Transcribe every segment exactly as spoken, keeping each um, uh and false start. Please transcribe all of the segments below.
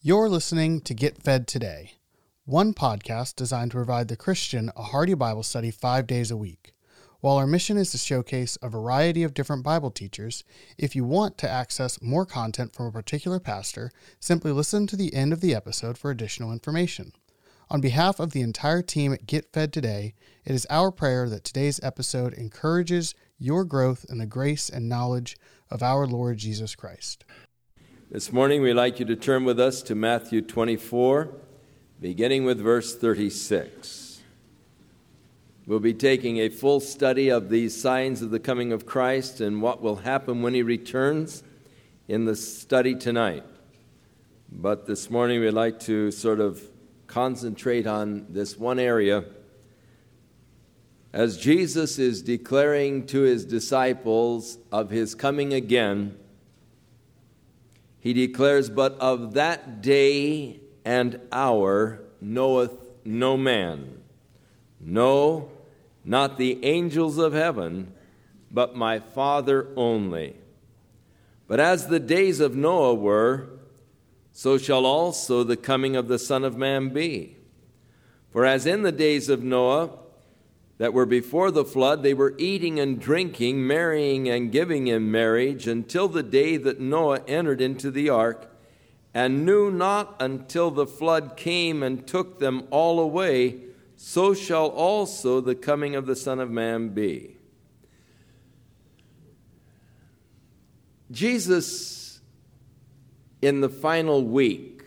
You're listening to Get Fed Today, one podcast designed to provide the Christian a hearty Bible study five days a week. While our mission is to showcase a variety of different Bible teachers, if you want to access more content from a particular pastor, simply listen to the end of the episode for additional information. On behalf of the entire team at Get Fed Today, it is our prayer that today's episode encourages your growth in the grace and knowledge of our Lord Jesus Christ. This morning, we'd like you to turn with us to Matthew twenty-four, beginning with verse thirty-six. We'll be taking a full study of these signs of the coming of Christ and what will happen when he returns in the study tonight. But this morning, we'd like to sort of concentrate on this one area. As Jesus is declaring to his disciples of his coming again, he declares, "But of that day and hour knoweth no man, no, not the angels of heaven, but my Father only. But as the days of Noah were, so shall also the coming of the Son of Man be. For as in the days of Noah that were before the flood, they were eating and drinking, marrying and giving in marriage, until the day that Noah entered into the ark, and knew not until the flood came and took them all away, so shall also the coming of the Son of Man be." Jesus, in the final week,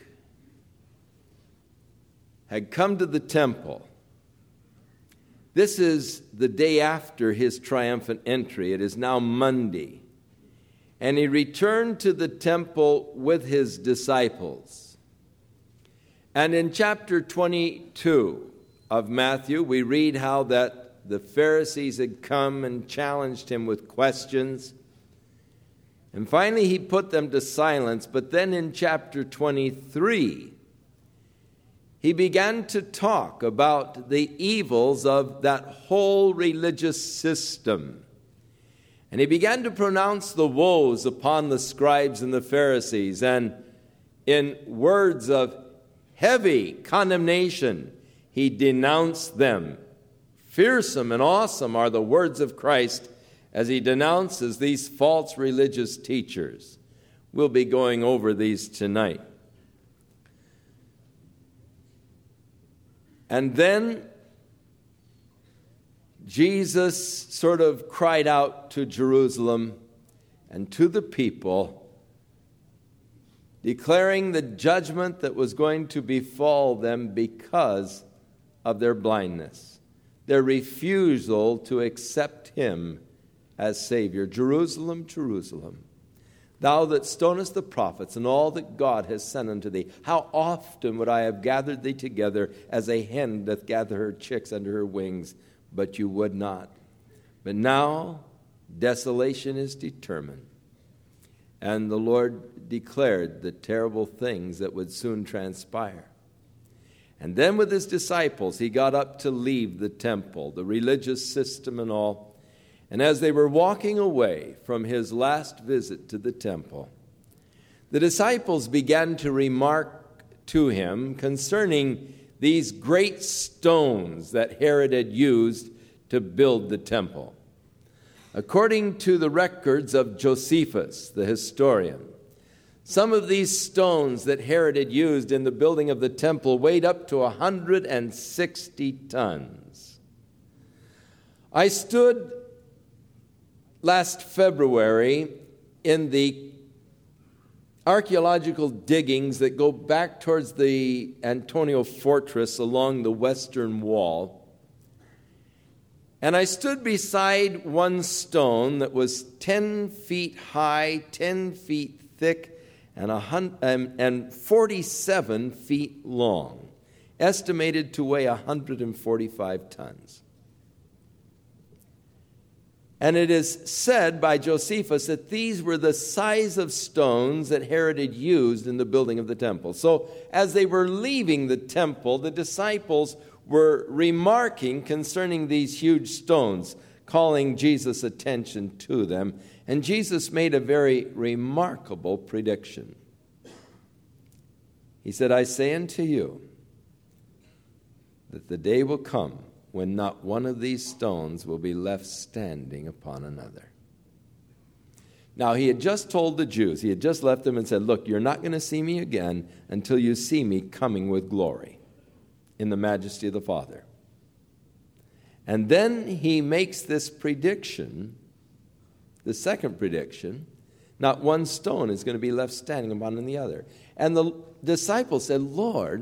had come to the temple. This is the day after his triumphant entry. It is now Monday. And he returned to the temple with his disciples. And in chapter twenty-two of Matthew, we read how that the Pharisees had come and challenged him with questions. And finally he put them to silence. But then in chapter twenty-three, he began to talk about the evils of that whole religious system. And he began to pronounce the woes upon the scribes and the Pharisees. And in words of heavy condemnation, he denounced them. Fearsome and awesome are the words of Christ as he denounces these false religious teachers. We'll be going over these tonight. And then Jesus sort of cried out to Jerusalem and to the people, declaring the judgment that was going to befall them because of their blindness, their refusal to accept him as Savior. "Jerusalem, Jerusalem, thou that stonest the prophets and all that God has sent unto thee, how often would I have gathered thee together as a hen doth gather her chicks under her wings, but you would not. But now desolation is determined." And the Lord declared the terrible things that would soon transpire. And then with his disciples, he got up to leave the temple, the religious system and all. And as they were walking away from his last visit to the temple, the disciples began to remark to him concerning these great stones that Herod had used to build the temple. According to the records of Josephus, the historian, some of these stones that Herod had used in the building of the temple weighed up to one hundred sixty tons. I stood last February in the archaeological diggings that go back towards the Antonia Fortress along the western wall. And I stood beside one stone that was ten feet high, ten feet thick, and, a hun- and forty-seven feet long, estimated to weigh one hundred forty-five tons. And it is said by Josephus that these were the size of stones that Herod had used in the building of the temple. So as they were leaving the temple, the disciples were remarking concerning these huge stones, calling Jesus' attention to them. And Jesus made a very remarkable prediction. He said, I say unto you that the day will come when not one of these stones will be left standing upon another. Now, he had just told the Jews, he had just left them and said, look, you're not going to see me again until you see me coming with glory in the majesty of the Father. And then he makes this prediction, the second prediction, not one stone is going to be left standing upon the other. And the disciples said, Lord,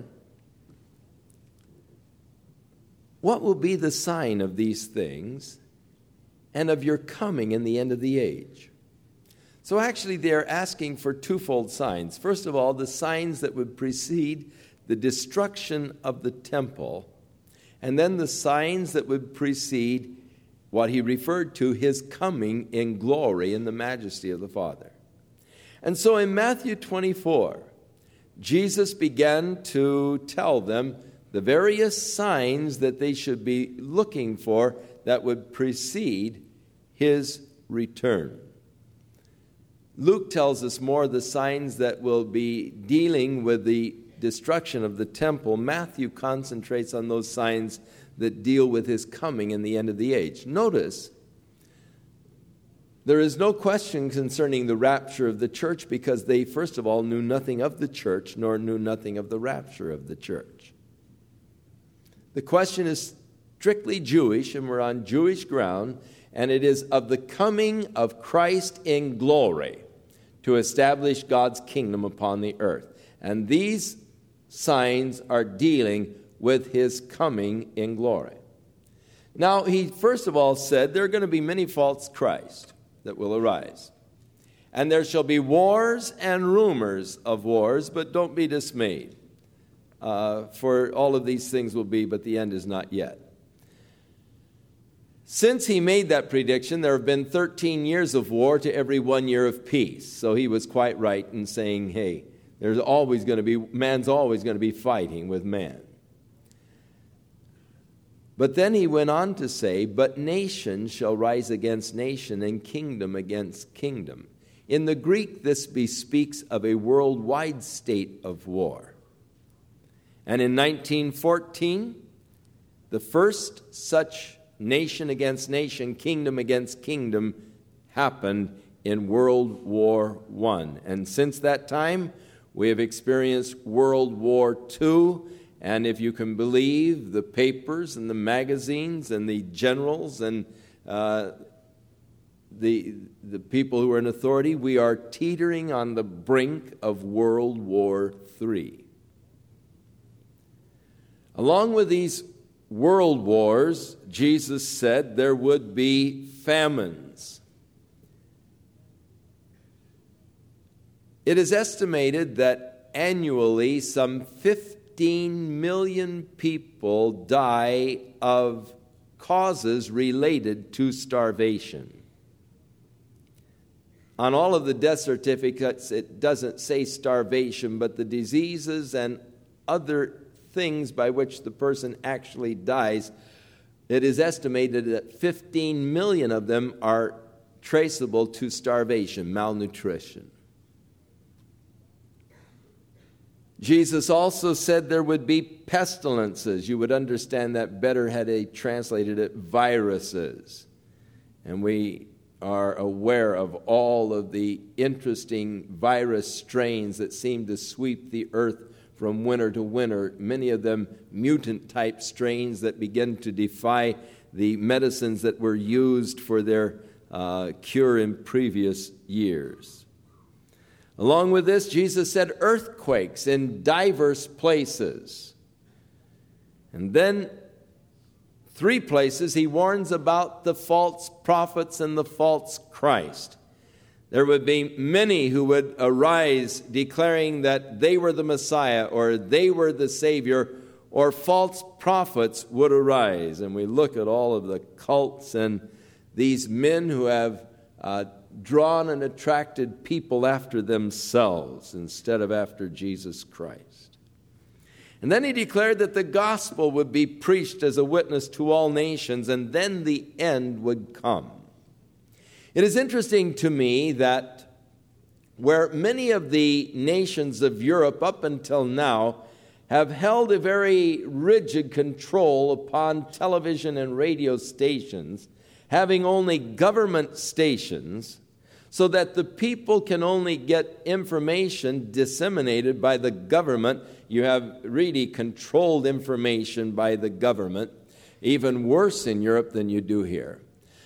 what will be the sign of these things and of your coming in the end of the age? So actually they're asking for twofold signs. First of all, the signs that would precede the destruction of the temple, and then the signs that would precede what he referred to, his coming in glory in the majesty of the Father. And so in Matthew twenty-four, Jesus began to tell them the various signs that they should be looking for that would precede his return. Luke tells us more of the signs that will be dealing with the destruction of the temple. Matthew concentrates on those signs that deal with his coming in the end of the age. Notice, there is no question concerning the rapture of the church because they, first of all, knew nothing of the church nor knew nothing of the rapture of the church. The question is strictly Jewish, and we're on Jewish ground, and it is of the coming of Christ in glory to establish God's kingdom upon the earth. And these signs are dealing with his coming in glory. Now, he first of all said there are going to be many false Christs that will arise. And there shall be wars and rumors of wars, but don't be dismayed. Uh, for all of these things will be, but the end is not yet. Since he made that prediction, there have been thirteen years of war to every one year of peace. So he was quite right in saying, hey, there's always going to be, man's always going to be fighting with man. But then he went on to say, but nation shall rise against nation and kingdom against kingdom. In the Greek, this bespeaks of a worldwide state of war. And in nineteen fourteen, the first such nation against nation, kingdom against kingdom, happened in World War One. And since that time, we have experienced World War Two. And if you can believe the papers and the magazines and the generals and uh, the, the people who are in authority, we are teetering on the brink of World War Three. Along with these world wars, Jesus said there would be famines. It is estimated that annually some fifteen million people die of causes related to starvation. On all of the death certificates, it doesn't say starvation, but the diseases and other things by which the person actually dies, it is estimated that fifteen million of them are traceable to starvation, malnutrition. Jesus also said there would be pestilences. You would understand that better had he translated it viruses. And we are aware of all of the interesting virus strains that seem to sweep the earth from winter to winter, many of them mutant-type strains that begin to defy the medicines that were used for their uh, cure in previous years. Along with this, Jesus said earthquakes in diverse places. And then three places he warns about the false prophets and the false Christ. There would be many who would arise declaring that they were the Messiah or they were the Savior, or false prophets would arise. And we look at all of the cults and these men who have uh, drawn and attracted people after themselves instead of after Jesus Christ. And then he declared that the gospel would be preached as a witness to all nations, and then the end would come. It is interesting to me that where many of the nations of Europe up until now have held a very rigid control upon television and radio stations, having only government stations, so that the people can only get information disseminated by the government. You have really controlled information by the government, even worse in Europe than you do here,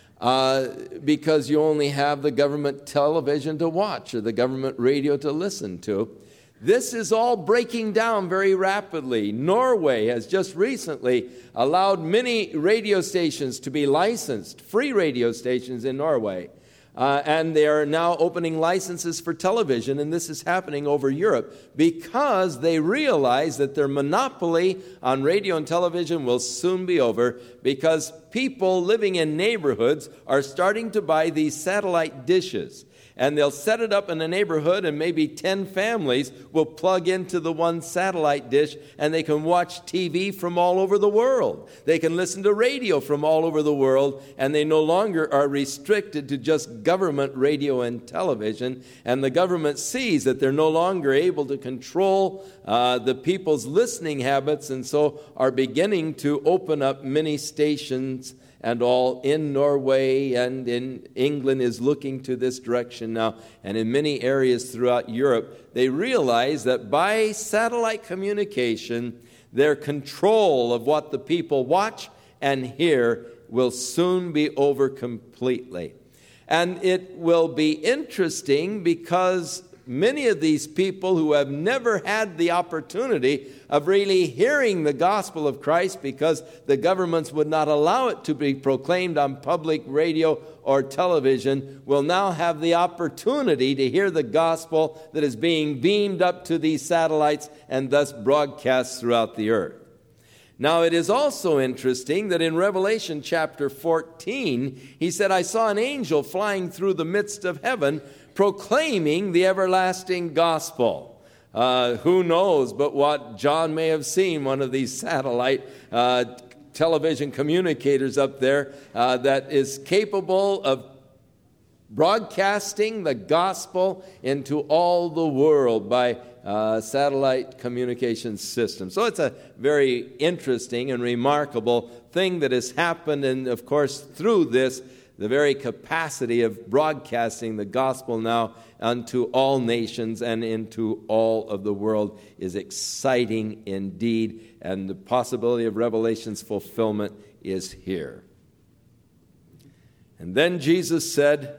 uh, because you only have the government television to watch or the government radio to listen to. This is all breaking down very rapidly. Norway has just recently allowed many radio stations to be licensed, free radio stations in Norway. Uh, and they are now opening licenses for television, and this is happening over Europe because they realize that their monopoly on radio and television will soon be over, because people living in neighborhoods are starting to buy these satellite dishes. And they'll set it up in a neighborhood, and maybe ten families will plug into the one satellite dish, and they can watch T V from all over the world. They can listen to radio from all over the world, and they no longer are restricted to just government radio and television. And the government sees that they're no longer able to control uh, the people's listening habits, and so are beginning to open up many stations and all in Norway, and in England is looking to this direction now. And in many areas throughout Europe, they realize that by satellite communication, their control of what the people watch and hear will soon be over completely. And it will be interesting because many of these people who have never had the opportunity of really hearing the gospel of Christ, because the governments would not allow it to be proclaimed on public radio or television, will now have the opportunity to hear the gospel that is being beamed up to these satellites and thus broadcast throughout the earth. Now, it is also interesting that in Revelation chapter fourteen, he said, I saw an angel flying through the midst of heaven, proclaiming the everlasting gospel. Uh, who knows but what John may have seen, one of these satellite uh, television communicators up there uh, that is capable of broadcasting the gospel into all the world by uh, satellite communication system. So it's a very interesting and remarkable thing that has happened, and of course through this, the very capacity of broadcasting the gospel now unto all nations and into all of the world is exciting indeed, and the possibility of Revelation's fulfillment is here. And then Jesus said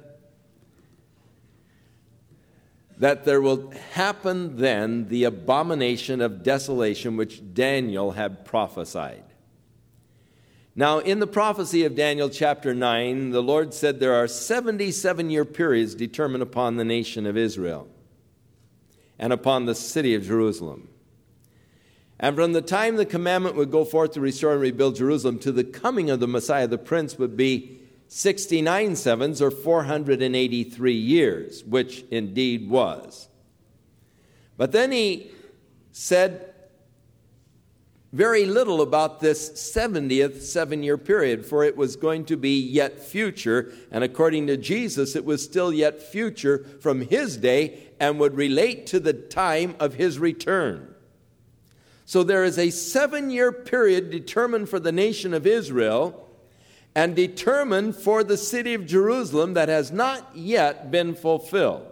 that there will happen then the abomination of desolation which Daniel had prophesied. Now, in the prophecy of Daniel chapter nine, the Lord said there are seventy-seven-year periods determined upon the nation of Israel and upon the city of Jerusalem. And from the time the commandment would go forth to restore and rebuild Jerusalem to the coming of the Messiah, the Prince, would be sixty-nine sevens, or four hundred eighty-three years, which indeed was. But then he said very little about this seventieth seven-year period, for it was going to be yet future, and according to Jesus, it was still yet future from his day and would relate to the time of his return. So there is a seven-year period determined for the nation of Israel and determined for the city of Jerusalem that has not yet been fulfilled.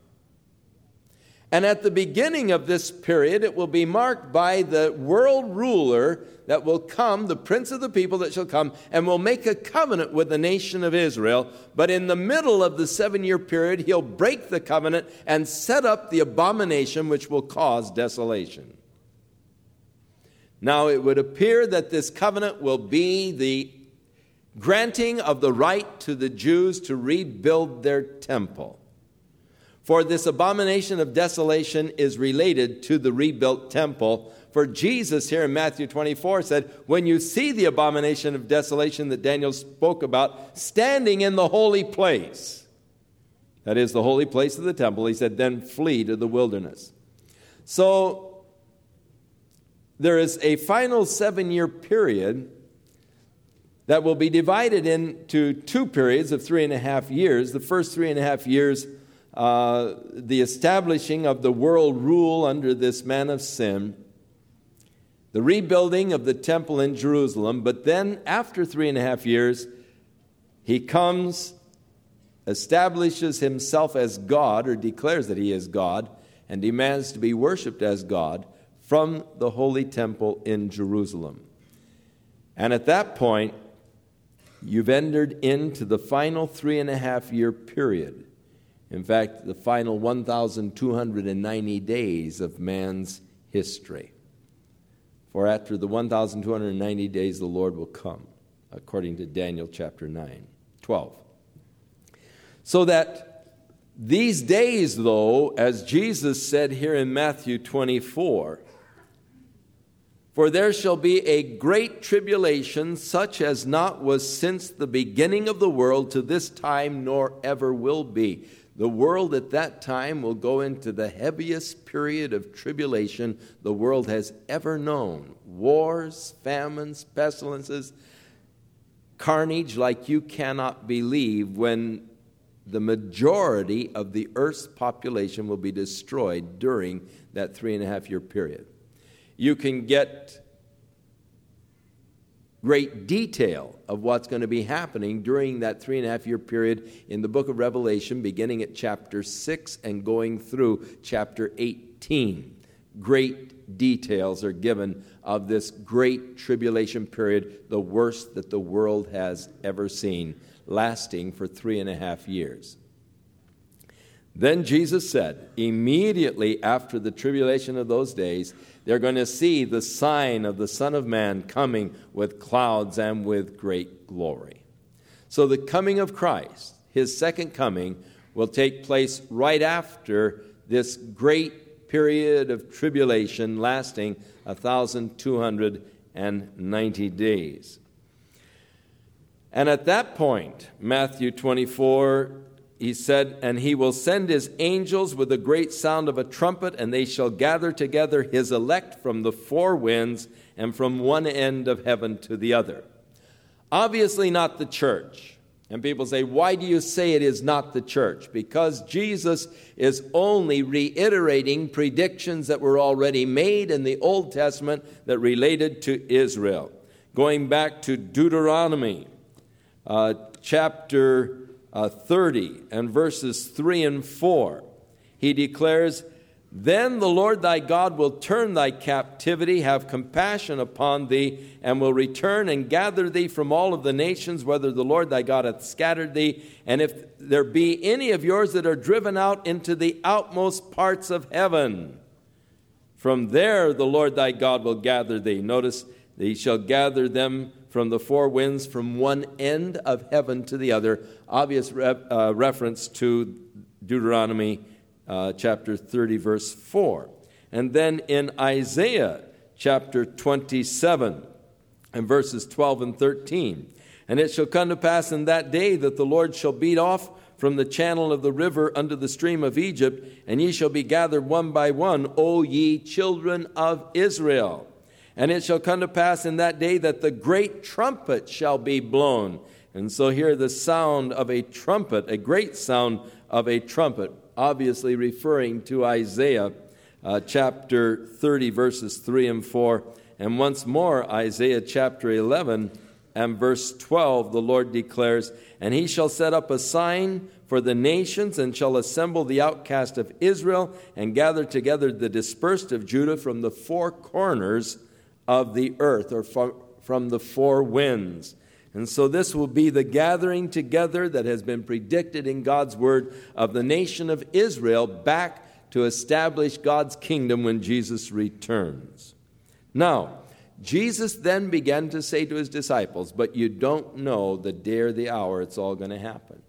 And at the beginning of this period, it will be marked by the world ruler that will come, the prince of the people that shall come, and will make a covenant with the nation of Israel. But in the middle of the seven-year period, he'll break the covenant and set up the abomination which will cause desolation. Now, it would appear that this covenant will be the granting of the right to the Jews to rebuild their temple. For this abomination of desolation is related to the rebuilt temple. For Jesus here in Matthew twenty-four said, when you see the abomination of desolation that Daniel spoke about standing in the holy place, that is the holy place of the temple, he said, then flee to the wilderness. So there is a final seven-year period that will be divided into two periods of three and a half years. The first three and a half years uh, the establishing of the world rule under this man of sin, the rebuilding of the temple in Jerusalem. But then after three and a half years, he comes, establishes himself as God, or declares that he is God, and demands to be worshipped as God from the holy temple in Jerusalem. And at that point, you've entered into the final three and a half year period. In fact, the final one thousand two hundred ninety days of man's history. For after the one thousand two hundred ninety days, the Lord will come, according to Daniel chapter nine, twelve. So that these days, though, as Jesus said here in Matthew twenty-four, for there shall be a great tribulation, such as not was since the beginning of the world to this time, nor ever will be. The world at that time will go into the heaviest period of tribulation the world has ever known. Wars, famines, pestilences, carnage like you cannot believe, when the majority of the earth's population will be destroyed during that three and a half year period. You can get great detail of what's going to be happening during that three and a half year period in the book of Revelation, beginning at chapter six and going through chapter eighteen. Great details are given of this great tribulation period, the worst that the world has ever seen, lasting for three and a half years. Then Jesus said, immediately after the tribulation of those days, they're going to see the sign of the Son of Man coming with clouds and with great glory. So the coming of Christ, his second coming, will take place right after this great period of tribulation lasting one thousand two hundred ninety days. And at that point, Matthew twenty-four, he said, and he will send his angels with a great sound of a trumpet, and they shall gather together his elect from the four winds and from one end of heaven to the other. Obviously not the church. And people say, why do you say it is not the church? Because Jesus is only reiterating predictions that were already made in the Old Testament that related to Israel. Going back to Deuteronomy uh, chapter Uh, thirty and verses three and four, he declares, then the Lord thy God will turn thy captivity, have compassion upon thee, and will return and gather thee from all of the nations, whether the Lord thy God hath scattered thee. And if there be any of yours that are driven out into the outmost parts of heaven, from there the Lord thy God will gather thee. Notice, he shall gather them from the four winds, from one end of heaven to the other. Obvious re- uh, reference to Deuteronomy uh, chapter thirty, verse four. And then in Isaiah chapter twenty-seven and verses twelve and thirteen. And it shall come to pass in that day that the Lord shall beat off from the channel of the river unto the stream of Egypt, and ye shall be gathered one by one, O ye children of Israel. And it shall come to pass in that day that the great trumpet shall be blown. And so here the sound of a trumpet, a great sound of a trumpet, obviously referring to Isaiah uh, chapter thirty, verses three and four. And once more, Isaiah chapter eleven and verse twelve, the Lord declares, and he shall set up a sign for the nations, and shall assemble the outcast of Israel, and gather together the dispersed of Judah from the four corners of the earth, or from the four winds. And so this will be the gathering together that has been predicted in God's word of the nation of Israel back to establish God's kingdom when Jesus returns. Now, Jesus then began to say to his disciples, but you don't know the day or the hour it's all going to happen.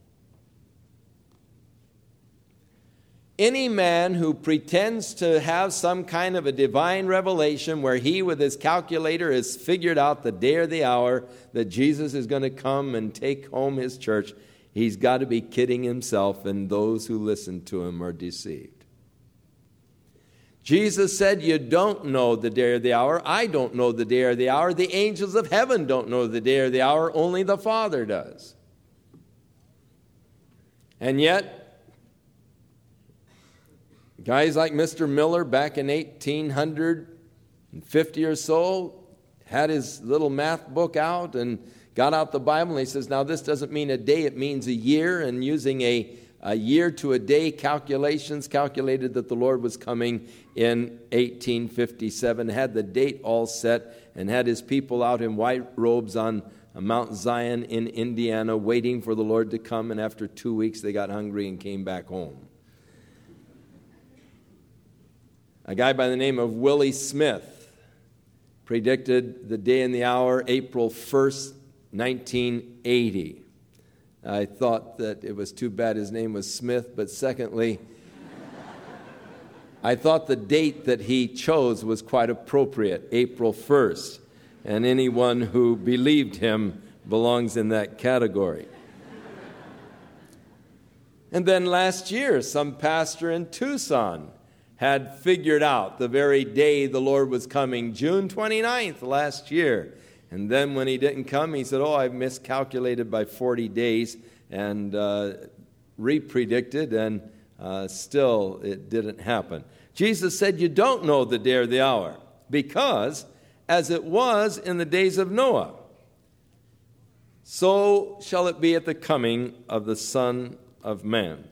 Any man who pretends to have some kind of a divine revelation where he with his calculator has figured out the day or the hour that Jesus is going to come and take home his church, he's got to be kidding himself, and those who listen to him are deceived. Jesus said, you don't know the day or the hour. I don't know the day or the hour. The angels of heaven don't know the day or the hour. Only the Father does. And yet, Guys like Mister Miller back in eighteen fifty or so had his little math book out and got out the Bible, and he says, now this doesn't mean a day, it means a year, and using a, a year to a day calculations, calculated that the Lord was coming in eighteen fifty-seven, had the date all set, and had his people out in white robes on Mount Zion in Indiana waiting for the Lord to come, and after two weeks they got hungry and came back home. A guy by the name of Willie Smith predicted the day and the hour, April first, nineteen eighty. I thought that it was too bad his name was Smith, but secondly, I thought the date that he chose was quite appropriate, April first, and anyone who believed him belongs in that category. And then last year, some pastor in Tucson had figured out the very day the Lord was coming, June twenty-ninth last year. And then when he didn't come, he said, oh, I've miscalculated by forty days, and uh, re-predicted, and uh, still it didn't happen. Jesus said, you don't know the day or the hour, because as it was in the days of Noah, so shall it be at the coming of the Son of Man.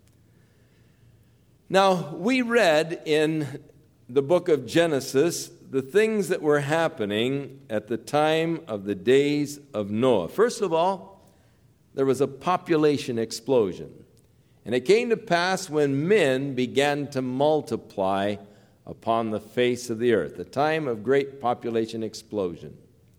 Now, we read in the book of Genesis the things that were happening at the time of the days of Noah. First of all, there was a population explosion. And it came to pass when men began to multiply upon the face of the earth, a time of great population explosion.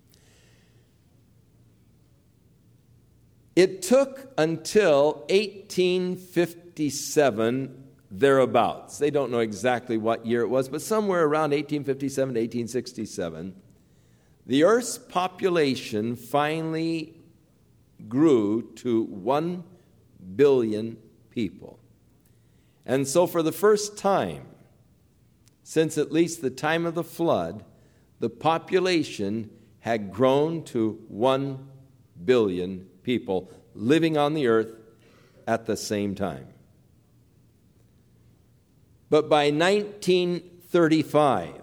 It took until eighteen fifty-seven thereabouts. They don't know exactly what year it was, but somewhere around eighteen fifty-seven to eighteen sixty-seven, the Earth's population finally grew to one billion people. And so for the first time, since at least the time of the flood, the population had grown to one billion people living on the earth at the same time. But by nineteen thirty-five,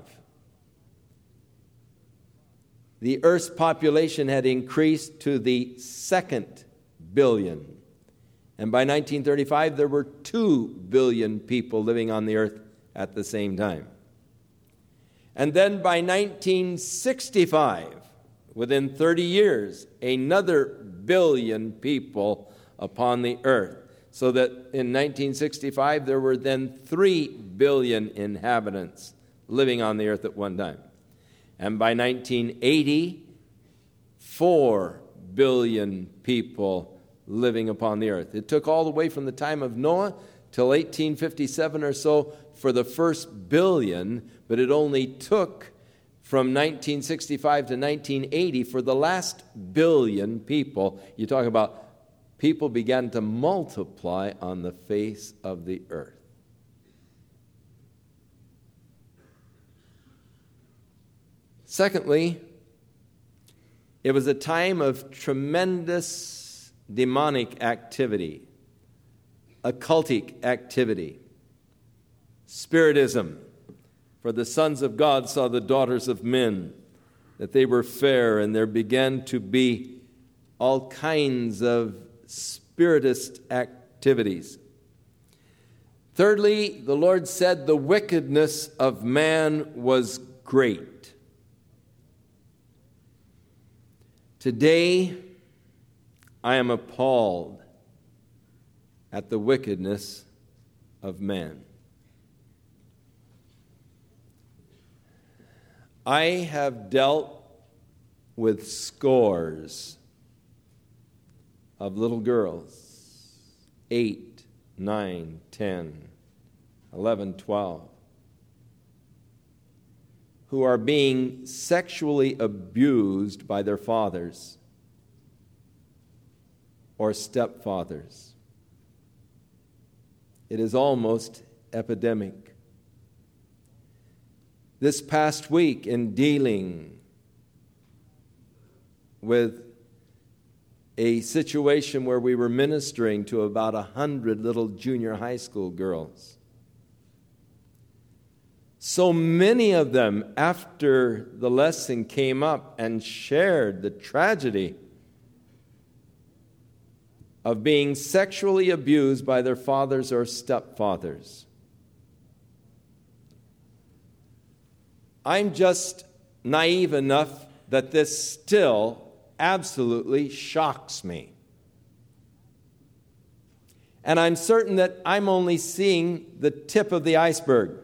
the Earth's population had increased to the second billion. And by nineteen thirty-five, there were two billion people living on the earth at the same time. And then by nineteen sixty-five, within thirty years, another billion people upon the earth. So that in nineteen sixty-five, there were then three billion inhabitants living on the earth at one time. And by nineteen eighty, four billion people living upon the earth. It took all the way from the time of Noah till eighteen fifty-seven or so for the first billion, but it only took from nineteen sixty-five to nineteen eighty for the last billion people. You talk about people began to multiply on the face of the earth. Secondly, it was a time of tremendous demonic activity, occultic activity, spiritism. For the sons of God saw the daughters of men, that they were fair, and there began to be all kinds of spiritist activities. Thirdly, the Lord said the wickedness of man was great. Today, I am appalled at the wickedness of man. I have dealt with scores of little girls, eight, nine, ten, eleven, twelve, who are being sexually abused by their fathers or stepfathers. It is almost epidemic. This past week, in dealing with a situation where we were ministering to about a hundred little junior high school girls, So many of them, after the lesson, came up and shared the tragedy of being sexually abused by their fathers or stepfathers. I'm just naive enough that this still absolutely shocks me. And I'm certain that I'm only seeing the tip of the iceberg.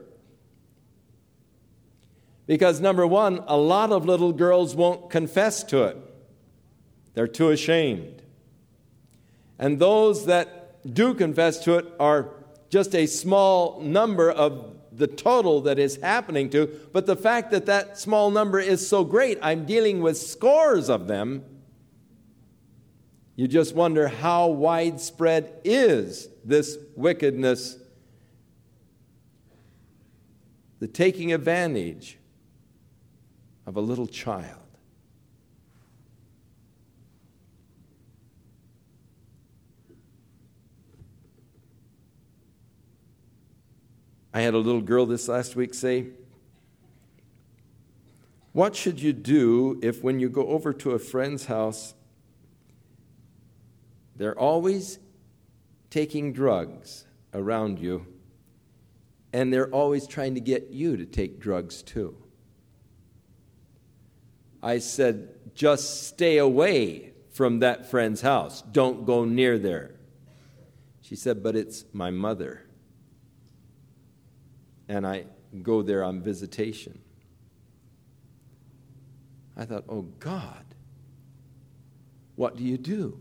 Because, number one, a lot of little girls won't confess to it. They're too ashamed. And those that do confess to it are just a small number of the total that is happening to. But the fact that that small number is so great, I'm dealing with scores of them. You just wonder how widespread is this wickedness, the taking advantage of a little child. I had a little girl this last week say, "What should you do if when you go over to a friend's house, they're always taking drugs around you, and they're always trying to get you to take drugs too?" I said, "Just stay away from that friend's house. Don't go near there." She said, "But it's my mother, and I go there on visitation." I thought, oh God, what do you do?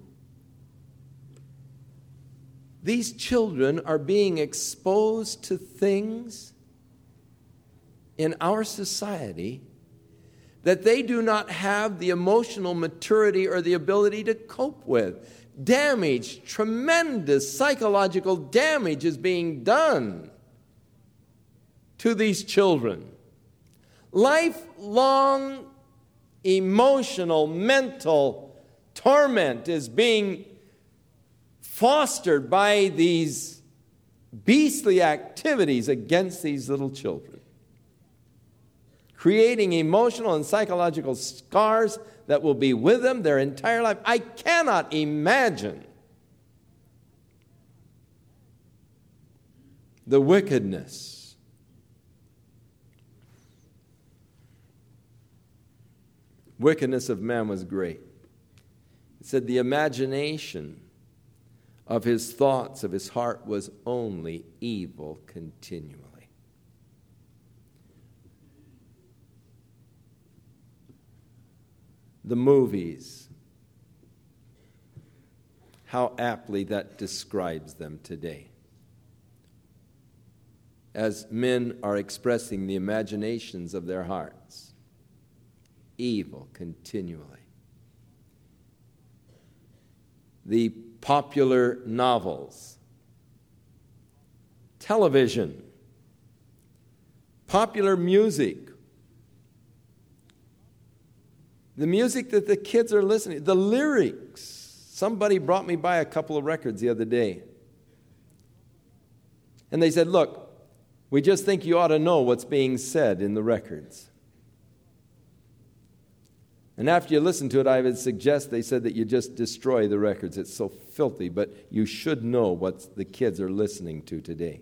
These children are being exposed to things in our society that they do not have the emotional maturity or the ability to cope with. Damage, tremendous psychological damage is being done to these children. Lifelong emotional, mental torment is being fostered by these beastly activities against these little children, creating emotional and psychological scars that will be with them their entire life. I cannot imagine the wickedness. Wickedness of man was great. It said the imagination of his thoughts, of his heart, was only evil continually. The movies, how aptly that describes them today. As men are expressing the imaginations of their hearts, evil continually. The popular novels, television, popular music, the music that the kids are listening, the lyrics. Somebody brought me by a couple of records the other day. And they said, look, we just think you ought to know what's being said in the records. And after you listen to it, I would suggest, they said, that you just destroy the records. It's so filthy, but you should know what the kids are listening to today.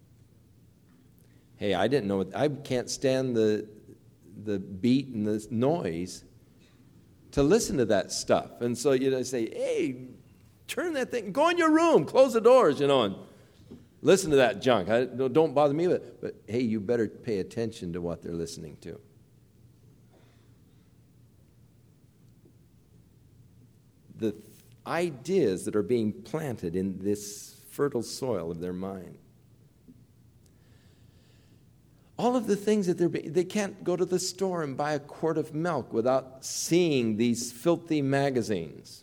Hey, I didn't know. I can't stand the, the beat and the noise to listen to that stuff. And so you know, say, hey, turn that thing, go in your room, close the doors, you know, and listen to that junk. I, don't bother me with it. But, hey, you better pay attention to what they're listening to. The th- ideas that are being planted in this fertile soil of their mind. All of the things that they're be- they can't go to the store and buy a quart of milk without seeing these filthy magazines.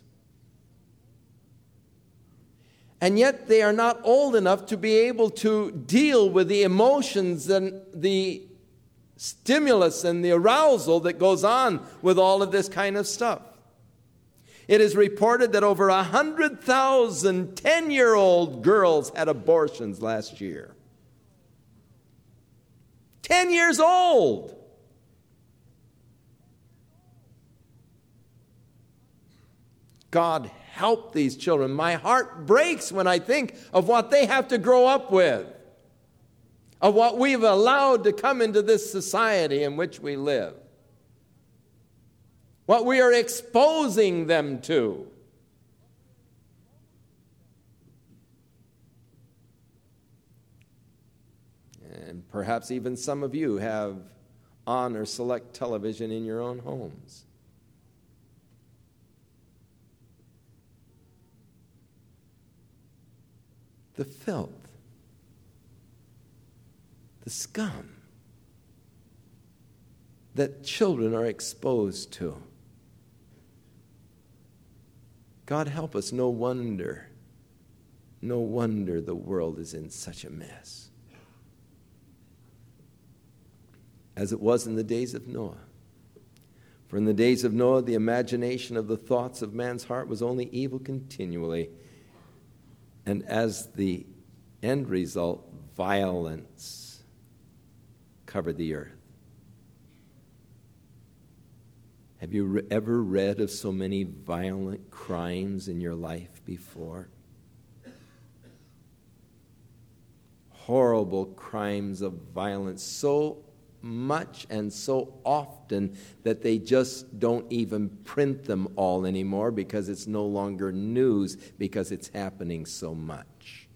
And yet they are not old enough to be able to deal with the emotions and the stimulus and the arousal that goes on with all of this kind of stuff. It is reported that over one hundred thousand ten-year-old girls had abortions last year. Ten years old. God help these children. My heart breaks when I think of what they have to grow up with, of what we've allowed to come into this society in which we live, what we are exposing them to. And perhaps even some of you have on or select television in your own homes. The filth, the scum that children are exposed to. God help us, no wonder, no wonder the world is in such a mess. As it was in the days of Noah. For in the days of Noah, the imagination of the thoughts of man's heart was only evil continually. And as the end result, violence covered the earth. Have you re- ever read of so many violent crimes in your life before? Horrible crimes of violence, so much and so often that they just don't even print them all anymore because it's no longer news because it's happening so much.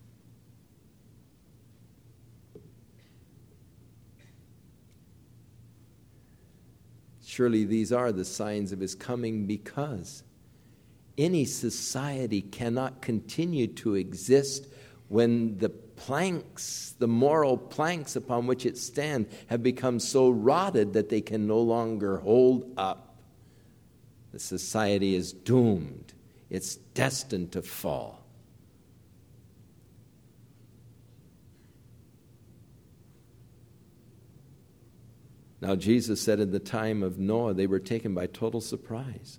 Surely these are the signs of his coming, because any society cannot continue to exist when the planks, the moral planks upon which it stands, have become so rotted that they can no longer hold up. The society is doomed. It's destined to fall. Now, Jesus said in the time of Noah, they were taken by total surprise.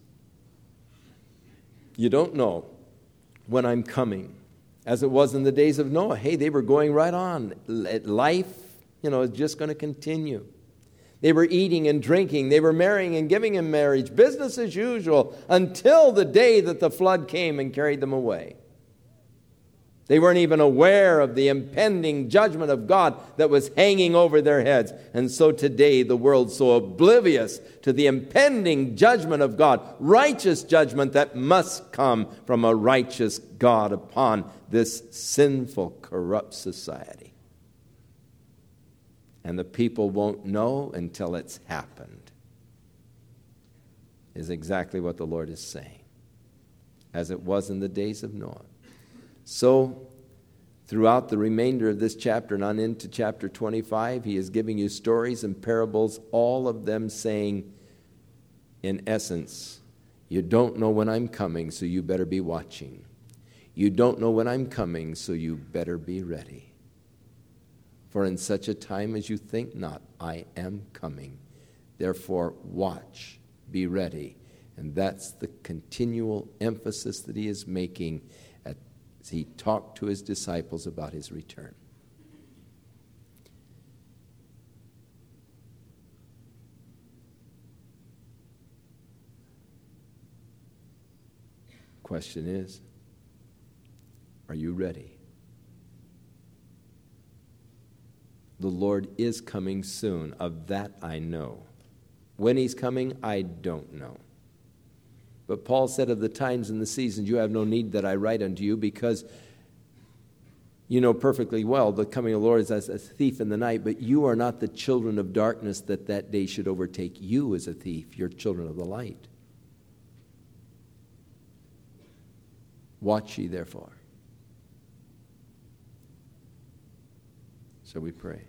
You don't know when I'm coming. As it was in the days of Noah. Hey, they were going right on. Life, you know, is just going to continue. They were eating and drinking. They were marrying and giving in marriage. Business as usual until the day that the flood came and carried them away. They weren't even aware of the impending judgment of God that was hanging over their heads. And so today the world's so oblivious to the impending judgment of God, righteous judgment that must come from a righteous God upon this sinful, corrupt society. And the people won't know until it's happened, is exactly what the Lord is saying, as it was in the days of Noah. So, throughout the remainder of this chapter and on into chapter twenty-five, he is giving you stories and parables, all of them saying, in essence, you don't know when I'm coming, so you better be watching. You don't know when I'm coming, so you better be ready. For in such a time as you think not, I am coming. Therefore, watch, be ready. And that's the continual emphasis that he is making as he talked to his disciples about his return. Question is, are you ready? The Lord is coming soon. Of that I know. When he's coming, I don't know. But Paul said of the times and the seasons, you have no need that I write unto you, because you know perfectly well the coming of the Lord is as a thief in the night, but you are not the children of darkness, that that day should overtake you as a thief. You're children of the light. Watch ye therefore. So we pray.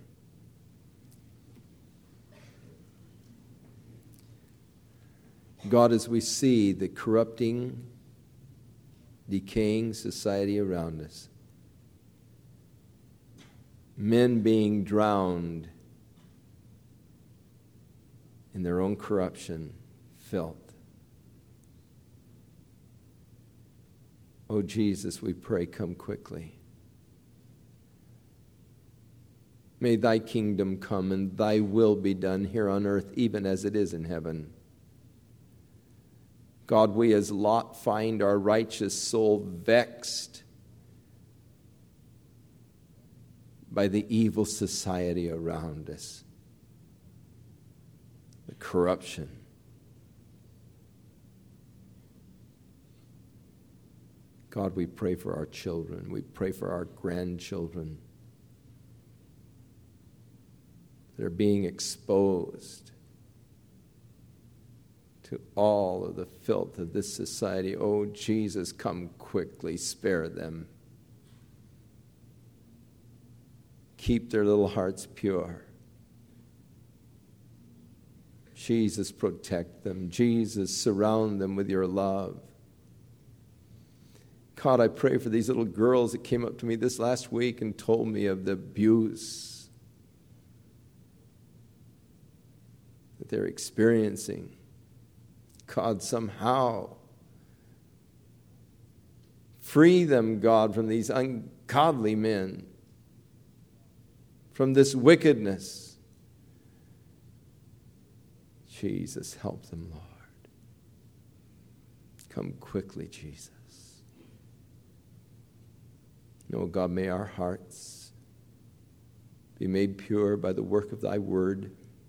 God, as we see the corrupting, decaying society around us, men being drowned in their own corruption, filth. Oh, Jesus, we pray, come quickly. May thy kingdom come and thy will be done here on earth, even as it is in heaven. God, we as Lot find our righteous soul vexed by the evil society around us, the corruption. God, we pray for our children. We pray for our grandchildren. They're being exposed to all of the filth of this society. Oh, Jesus, come quickly, spare them. Keep their little hearts pure. Jesus, protect them. Jesus, surround them with your love. God, I pray for these little girls that came up to me this last week and told me of the abuse that they're experiencing. God, somehow free them, God, from these ungodly men, from this wickedness. Jesus, help them, Lord. Come quickly, Jesus. Oh, God, may our hearts be made pure by the work of thy word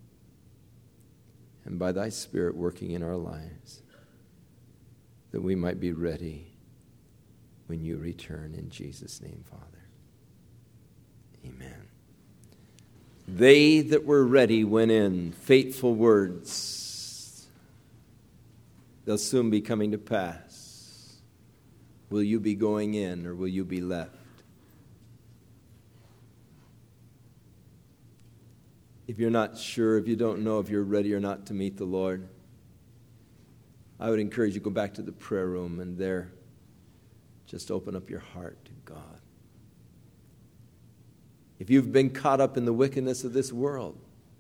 and by thy Spirit working in our lives, that we might be ready when you return. In Jesus' name, Father. Amen. They that were ready went in. Fateful words. They'll soon be coming to pass. Will you be going in or will you be left? If you're not sure, if you don't know if you're ready or not to meet the Lord, I would encourage you to go back to the prayer room and there just open up your heart to God. If you've been caught up in the wickedness of this world,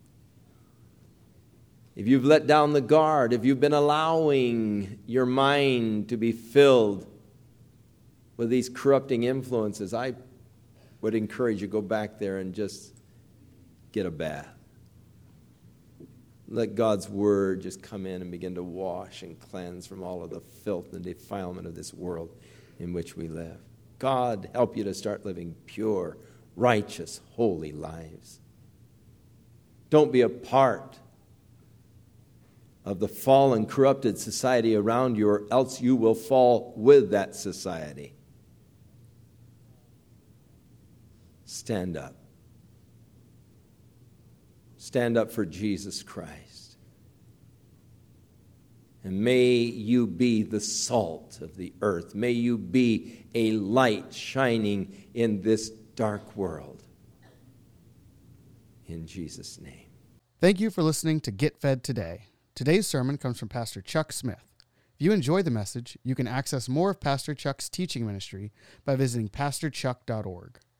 if you've let down the guard, if you've been allowing your mind to be filled with these corrupting influences, I would encourage you to go back there and just get a bath. Let God's word just come in and begin to wash and cleanse from all of the filth and defilement of this world in which we live. God, help you to start living pure, righteous, holy lives. Don't be a part of the fallen, corrupted society around you, or else you will fall with that society. Stand up. Stand up for Jesus Christ. And may you be the salt of the earth. May you be a light shining in this dark world. In Jesus' name. Thank you for listening to Get Fed Today. Today's sermon comes from Pastor Chuck Smith. If you enjoyed the message, you can access more of Pastor Chuck's teaching ministry by visiting pastor chuck dot org.